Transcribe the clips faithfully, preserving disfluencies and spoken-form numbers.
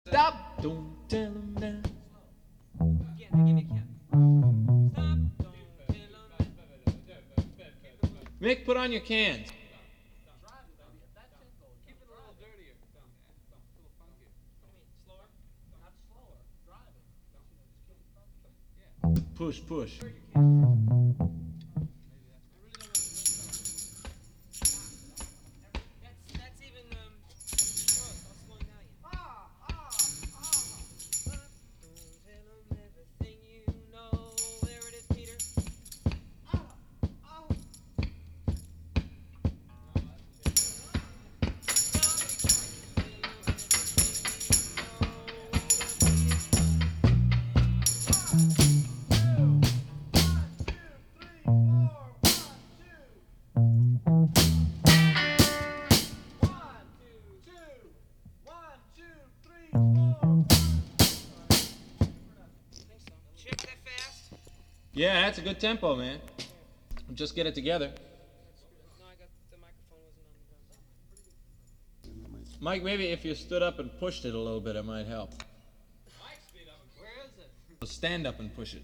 Stop, don't tell him now. Again, I give you a count. Stop, don't tell him. Mick, put on your cans. Keep it a little dirtier. A little funkier. I mean, slower? Not slower. Drive it. Yeah. Push, push. That's, that's even, um, close. I'll slow him down again. Ah, ah, ah. Don't tell him everything you know. There it is, Peter. Ah, ah. Check that fast. Yeah, that's a good tempo, man. Just get it together. No, I got the microphone wasn't on the drums. Mike, maybe if you stood up and pushed it a little bit, it might help. Where is it? Stand up and push it.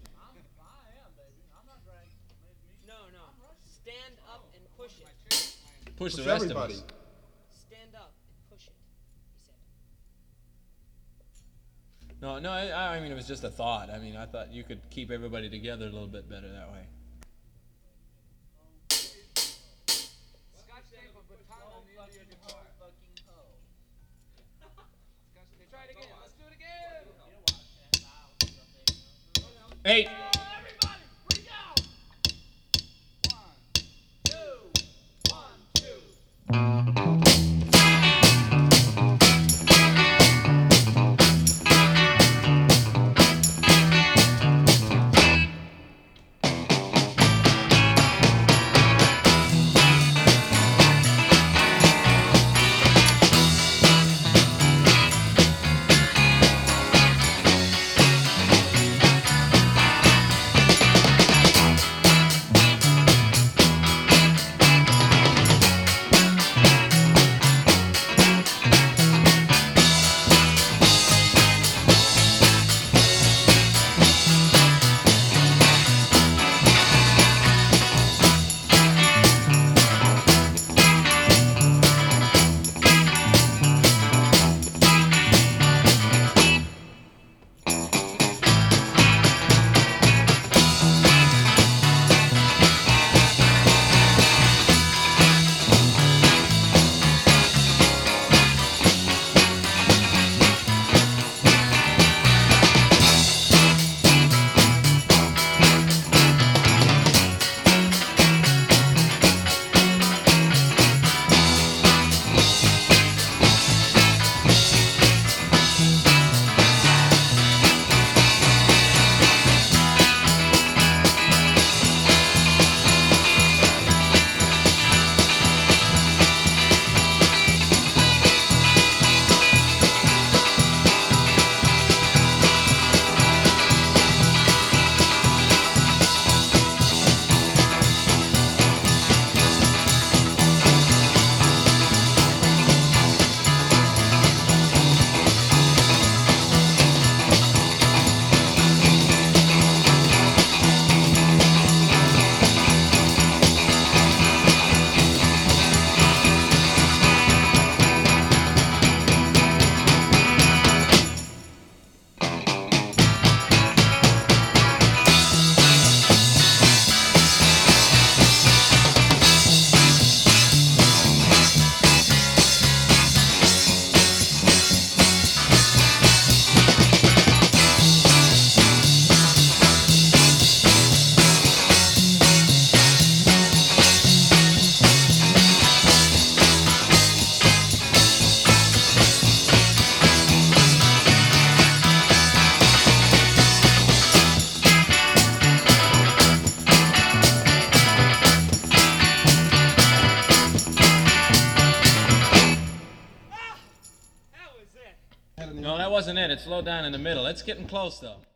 No, no. Stand up and push it. Push the Push rest everybody. of us. Stand up and push it, he said. No, no, I, I mean, it was just a thought. I mean, I thought you could keep everybody together a little bit better that way. Scotch tape or baton on the end of your guitar. Try it again. Let's do it again. Eight. Everybody, freak out. One, two, one, two. No, that wasn't it. It slowed down in the middle. It's getting close, though.